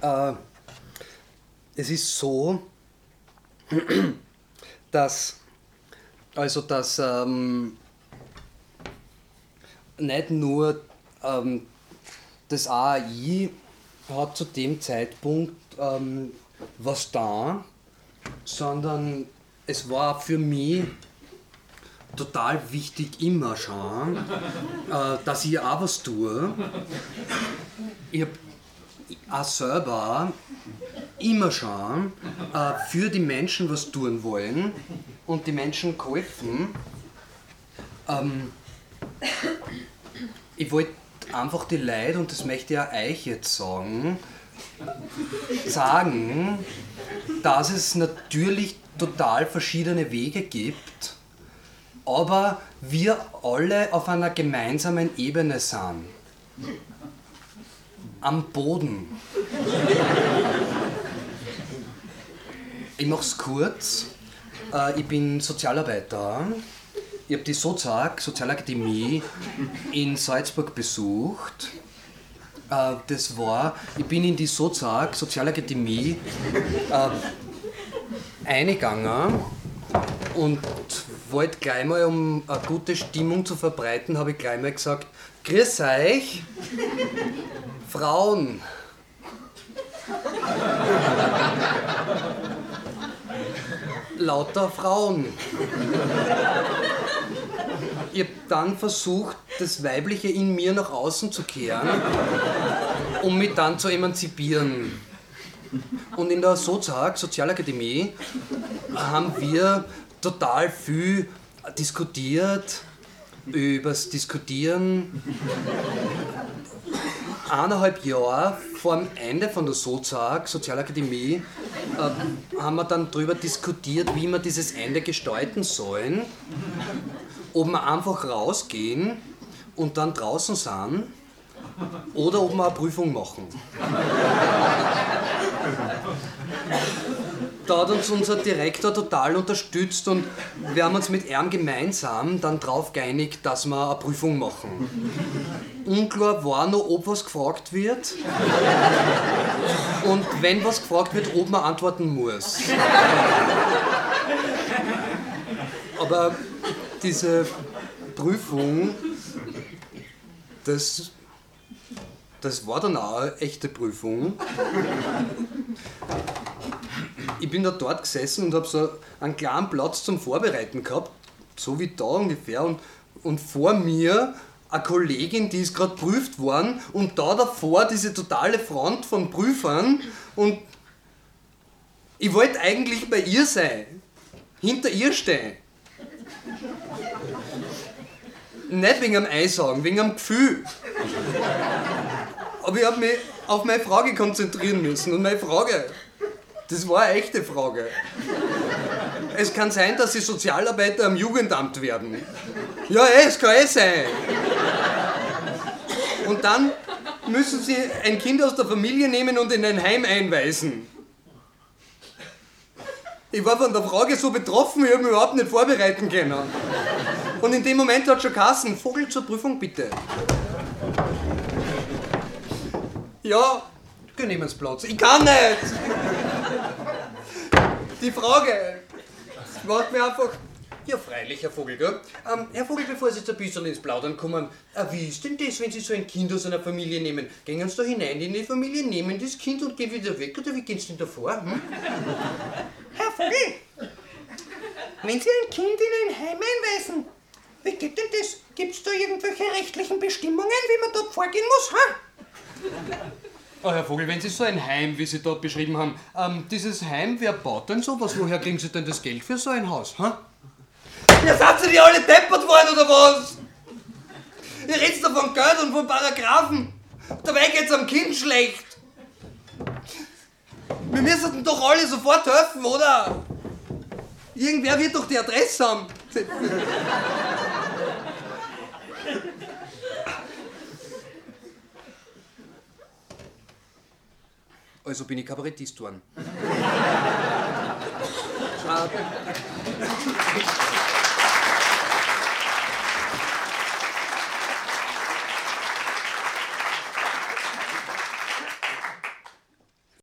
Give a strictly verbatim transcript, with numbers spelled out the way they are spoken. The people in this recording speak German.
Äh, es ist so, dass, also dass ähm, nicht nur ähm, das A A I hat zu dem Zeitpunkt ähm, was da, sondern es war für mich total wichtig immer schon, äh, dass ich auch was tue. Ich habe auch selber immer schon äh, für die Menschen was tun wollen und die Menschen geholfen. Ähm, ich wollte einfach die Leute, und das möchte ich auch euch jetzt sagen, sagen, dass es natürlich total verschiedene Wege gibt, aber wir alle auf einer gemeinsamen Ebene sind. Am Boden. Ich mach's kurz. Ich bin Sozialarbeiter. Ich habe die Sozag, Sozialakademie, in Salzburg besucht. Das war, ich bin in die Sozag, Sozialakademie, eingegangen und wollte gleich mal, um eine gute Stimmung zu verbreiten, habe ich gleich mal gesagt: Grüß euch, Frauen. Lauter Frauen. Ich habe dann versucht, das Weibliche in mir nach außen zu kehren, um mich dann zu emanzipieren. Und in der Sozag, Sozialakademie, haben wir total viel diskutiert, übers Diskutieren. Eineinhalb Jahre vor dem Ende von der Sozag, Sozialakademie, äh, haben wir dann darüber diskutiert, wie wir dieses Ende gestalten sollen. Ob wir einfach rausgehen und dann draußen sind oder ob wir eine Prüfung machen. Da hat uns unser Direktor total unterstützt und wir haben uns mit ihm gemeinsam dann darauf geeinigt, dass wir eine Prüfung machen. Unklar war noch, ob was gefragt wird und wenn was gefragt wird, ob man antworten muss. Aber diese Prüfung, das, das war dann auch eine echte Prüfung. Ich bin da dort gesessen und habe so einen kleinen Platz zum Vorbereiten gehabt, so wie da ungefähr, und, und vor mir eine Kollegin, die ist gerade prüft worden, und da davor diese totale Front von Prüfern, und ich wollte eigentlich bei ihr sein, hinter ihr stehen. Nicht wegen am Einsaugen, wegen am Gefühl. Aber ich habe mich auf meine Frage konzentrieren müssen. Und meine Frage, das war eine echte Frage. Es kann sein, dass Sie Sozialarbeiter am Jugendamt werden. Ja, eh, es kann eh sein. Und dann müssen Sie ein Kind aus der Familie nehmen und in ein Heim einweisen. Ich war von der Frage so betroffen, ich habe mich überhaupt nicht vorbereiten können. Und in dem Moment hat schon geheißen: Vogel zur Prüfung bitte. Ja, geh neben ins Platz. Ich kann nicht! Die Frage macht mir einfach... Ja, freilich, Herr Vogel, gell? Ähm, Herr Vogel, bevor Sie jetzt ein bisschen ins Plaudern kommen, äh, wie ist denn das, wenn Sie so ein Kind aus einer Familie nehmen? Gehen Sie da hinein in die Familie, nehmen das Kind und gehen wieder weg, oder wie gehen Sie denn da vor? Hm? Herr Vogel, wenn Sie ein Kind in ein Heim einweisen, wie geht denn das? Gibt es da irgendwelche rechtlichen Bestimmungen, wie man dort vorgehen muss? Ha? Oh, Herr Vogel, wenn Sie so ein Heim, wie Sie dort beschrieben haben, ähm, dieses Heim, wer baut denn sowas? Woher kriegen Sie denn das Geld für so ein Haus? Ha? Ja, seid ihr die alle deppert worden, oder was? Ihr redet da von Geld und von Paragraphen. Dabei geht's am Kind schlecht. Wir müssen doch alle sofort helfen, oder? Irgendwer wird doch die Adresse haben. Also bin ich Kabarettist geworden. äh,